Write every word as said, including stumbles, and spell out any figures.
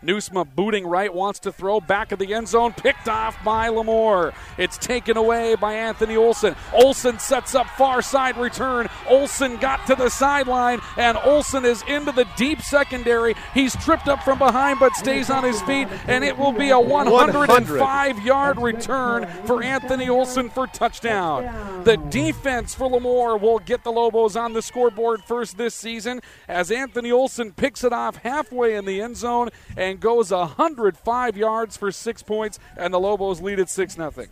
Newsma booting right, wants to throw back of the end zone, picked off by Lamore. It's taken away by Anthony Olson. Olson sets up far side return. Olson got to the sideline, and Olson is into the deep secondary. He's tripped up from behind but stays on his feet, and it will be a one hundred five-yard return for Anthony Olson for touchdown. The defense for Lamore will get the Lobos on the scoreboard first this season as Anthony Olson picks it off halfway in the end zone and goes one hundred five yards for six points, and the Lobos lead at six nothing.